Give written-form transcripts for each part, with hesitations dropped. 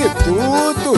de tudo.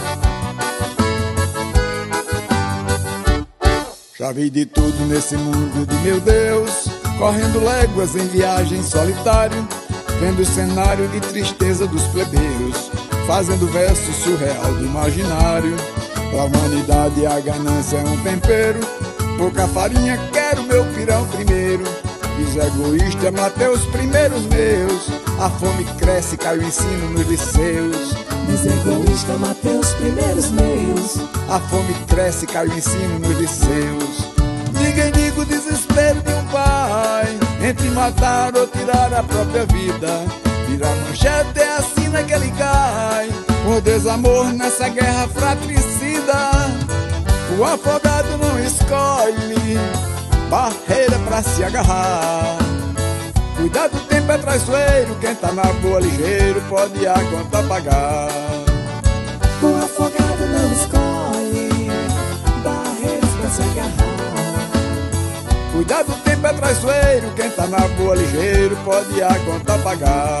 Já vi de tudo nesse mundo de meu Deus, correndo léguas em viagem solitário, vendo o cenário de tristeza dos plebeiros, fazendo verso surreal do imaginário. Pra humanidade a ganância é um tempero, pouca farinha, quero meu pirão primeiro. Fiz egoísta, matei os primeiros meus, a fome cresce, cai o ensino nos liceus. Fiz egoísta, matei os primeiros meus, a fome cresce, cai o ensino nos liceus. Ninguém liga o desespero de um pai, entre matar ou tirar a própria vida. Virar manchete é a sina que ele cai, por desamor nessa guerra fratricida. O afogado não escolhe barreira pra se agarrar. Cuidado, o tempo é traiçoeiro, quem tá na boa ligeiro pode a conta pagar. O afogado não escolhe barreiras pra se agarrar. Cuidado, o tempo é traiçoeiro, quem tá na boa ligeiro pode a conta pagar.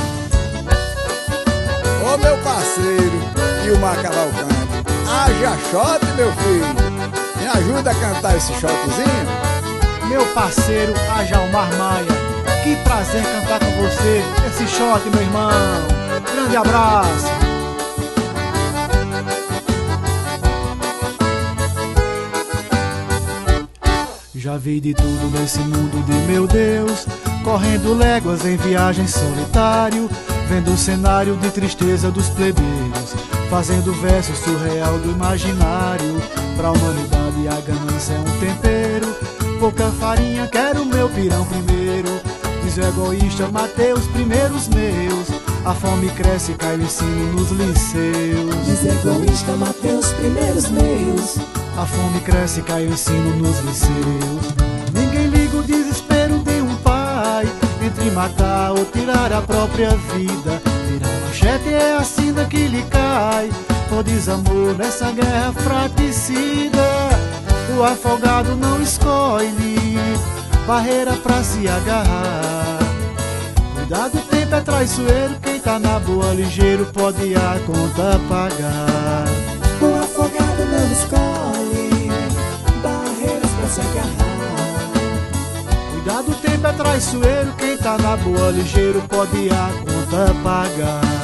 Ô meu parceiro e o Cavalcante, haja shot, meu filho, me ajuda a cantar esse shotzinho? Meu parceiro Ajalmar Maia, que prazer cantar com você esse shot, meu irmão. Grande abraço. Já vi de tudo nesse mundo de meu Deus, correndo léguas em viagem solitário, vendo o cenário de tristeza dos plebeiros, fazendo verso surreal do imaginário. Pra humanidade a ganância é um tempero, pouca farinha, quero meu pirão primeiro. Fiz o egoísta, matei os primeiros meus, a fome cresce, cai o ensino nos liceus. Fiz egoísta, matei os primeiros meus, a fome cresce, cai o ensino nos liceus. Ninguém liga o desespero de um pai, entre matar ou tirar a própria vida. Virar manchete é a sina que lhe cai, por desamor nessa guerra fratricida. O afogado não escolhe barreira pra se agarrar. Cuidado, o tempo é traiçoeiro, quem tá na boa ligeiro pode a conta pagar. O afogado não escolhe barreiras pra se agarrar. Cuidado, o tempo é traiçoeiro, quem tá na boa ligeiro pode a conta pagar.